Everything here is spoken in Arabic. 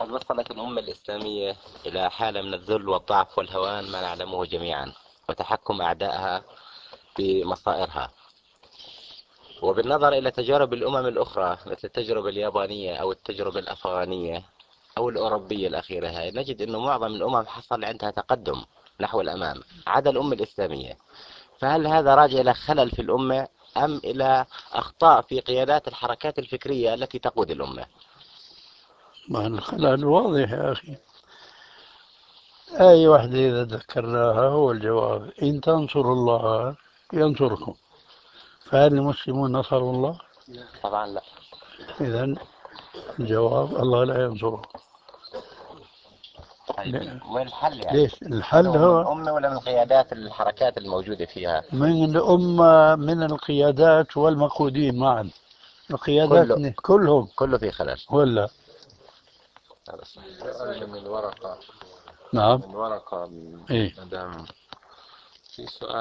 هل وصلت الأمة الإسلامية إلى حالة من الذل والضعف والهوان ما نعلمه جميعا، وتحكم أعدائها بمصائرها؟ وبالنظر إلى تجارب الأمم الأخرى مثل التجربة اليابانية أو التجربة الأفغانية أو الأوروبية الأخيرة هاي، نجد أنه معظم الأمم حصل عندها تقدم نحو الأمام عدا الأمة الإسلامية. فهل هذا راجع إلى خلل في الأمة أم إلى أخطاء في قيادات الحركات الفكرية التي تقود الأمة؟ مع الخلل واضح يا أخي. أي واحدة إذا ذكرناها هو الجواب: إن تنصروا الله ينصركم. فهل المسلمون نصروا الله؟ طبعا لا. إذا الجواب: الله لا ينصره. طيب وين الحل يعني؟ ليش؟ هل الحل هو من هو الأمة ولا من قيادات الحركات الموجودة فيها؟ من الأمة، من القيادات والمقودين معا. القيادات كله كلهم كله في خلل. ولا؟ هذا صح. سؤال من الورقة. نعم. من ورقة إيه. مدام. في سؤال